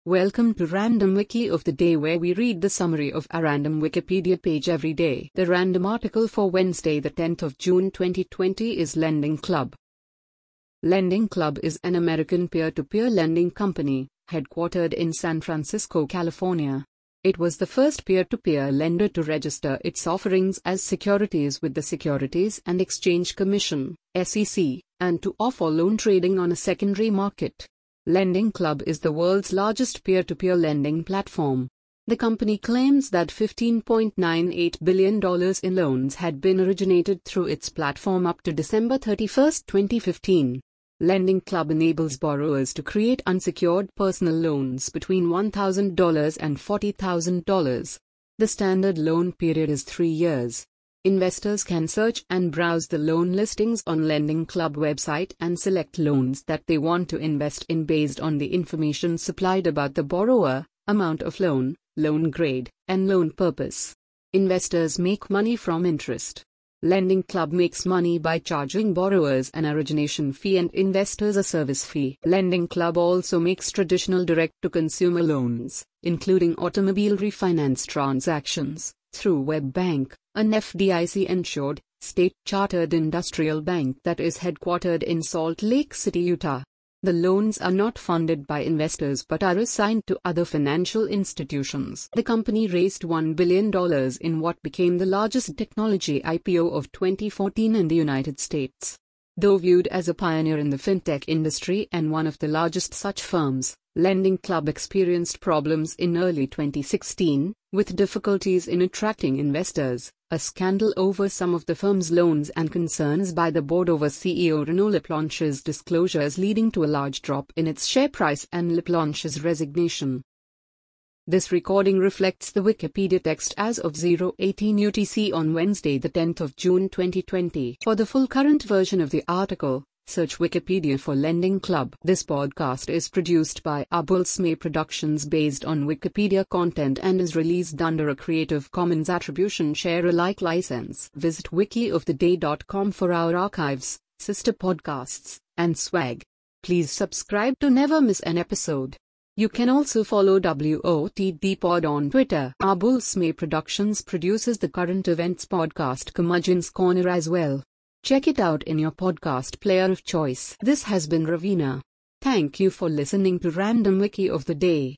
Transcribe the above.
Welcome to Random Wiki of the Day, where we read the summary of a random Wikipedia page every day. The random article for Wednesday, the 10th of June 2020 is Lending Club. Lending Club is an American peer-to-peer lending company, headquartered in San Francisco, California. It was the first peer-to-peer lender to register its offerings as securities with the Securities and Exchange Commission, SEC, and to offer loan trading on a secondary market. Lending Club is the world's largest peer-to-peer lending platform. The company claims that $15.98 billion in loans had been originated through its platform up to December 31, 2015. Lending Club enables borrowers to create unsecured personal loans between $1,000 and $40,000. The standard loan period is 3 years. Investors can search and browse the loan listings on Lending Club website and select loans that they want to invest in based on the information supplied about the borrower, amount of loan, loan grade, and loan purpose. Investors make money from interest. Lending Club makes money by charging borrowers an origination fee and investors a service fee. Lending Club also makes traditional direct-to-consumer loans, including automobile refinance transactions, through WebBank, an FDIC-insured, state-chartered industrial bank that is headquartered in Salt Lake City, Utah. The loans are not funded by investors but are assigned to other financial institutions. The company raised $1 billion in what became the largest technology IPO of 2014 in the United States. Though viewed as a pioneer in the fintech industry and one of the largest such firms, Lending Club experienced problems in early 2016, with difficulties in attracting investors, a scandal over some of the firm's loans, and concerns by the board over CEO Renaud Laplanche's disclosures leading to a large drop in its share price and Laplanche's resignation. This recording reflects the Wikipedia text as of 0:18 UTC on Wednesday, the 10th of June 2020. For the full current version of the article, search Wikipedia for Lending Club. This podcast is produced by Abulsme Productions based on Wikipedia content and is released under a Creative Commons Attribution Share Alike license. Visit wikioftheday.com for our archives, sister podcasts, and swag. Please subscribe to never miss an episode. You can also follow WOTDpod on Twitter. Abulsme Productions produces the current events podcast Curmudgeon's Corner as well. Check it out in your podcast player of choice. This has been Ravina. Thank you for listening to Random Wiki of the Day.